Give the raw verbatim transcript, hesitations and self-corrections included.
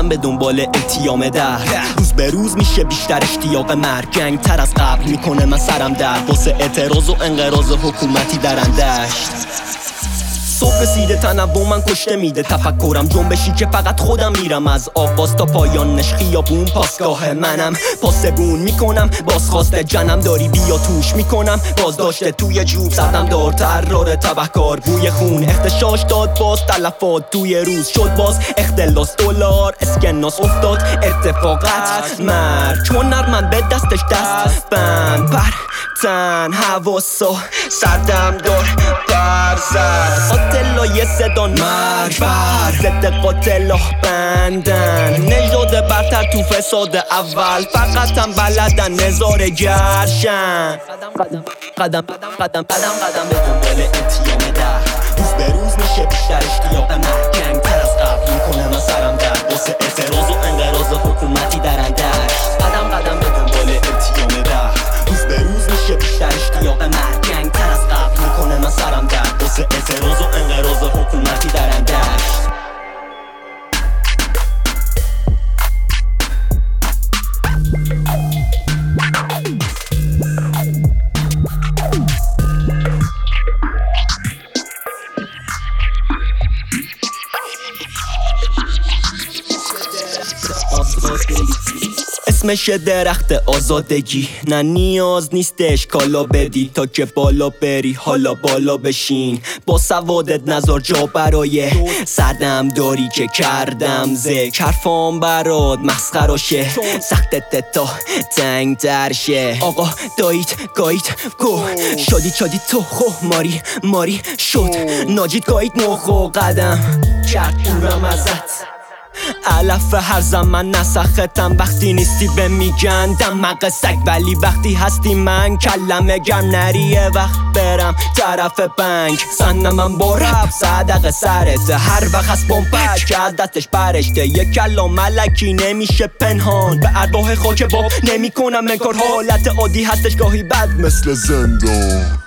منم به دنبال التیام در روز به روز میشه بیشتر اشتیاق مرگ تر از قبل میکنه من سرم درد واسه اعتراض و انقراض حکومتی در اندشت صبح رسیده تنوع من کشته میده تفکرم جنبشی که فقط خودم میرم از آغاز تا پایانش خیابون پاسگاه منم پاسبون میکنم بازخواست جنم داری بیا توش میکنم بازداشته توی جوب سردم دار ترار تبهکار بوی خون اختشاش داد باز تلفات توی روز شد باز اختلاس دلار اسکناس افتاد ارتفاقت مرگ چون نرمن به دستش دست بند پر تن حواسا سردم دار برزد قاتلای صدان مرگ بر ضد قاتلا بندن نژاد برتر تو فساد اول فقط هم بلدن نظاره گرشن قدم قدم قدم قدم قدم به دنبال التیام در روز به روز میشه بیشتر اشتیاق مرگ تر از قبل میکنه من سرم درد واسه اعتراض و انقراض حکومتی در اندشت قدم قدم به دنبال التیام در روز به روز میشه بیشتر اشتیاق مرگ تر از قبل میکنه من سرم درد واسه اعتراض و انقراض حکومتی در اندشت اسمش درخت آزادگی نه نیاز نیستش کالا بدی تا که بالا بری حالا بالا بشین با سوادت نظر جا برای سردم داری که کردم ذکر حرفام برات مسخراشه سختت تا تنگ ترشه آقا دایید گایید گو شادی شادی تو خو ماری ماری شد ناجید گایید نخو قدم کرد دورم ازت علف هر زمان نسختم وقتی نیستی به میگن دمق سگ ولی وقتی هستی من کلمه گرم نریه وقت برم طرف بنک سنمم با رب صدق سرت هر وقت هست بمپک که دستش برشته یک کلام ملکی نمیشه پنهان به ارواح خاک باب نمی کنم انکار حالت عادی هستش گاهی بد مثل زندان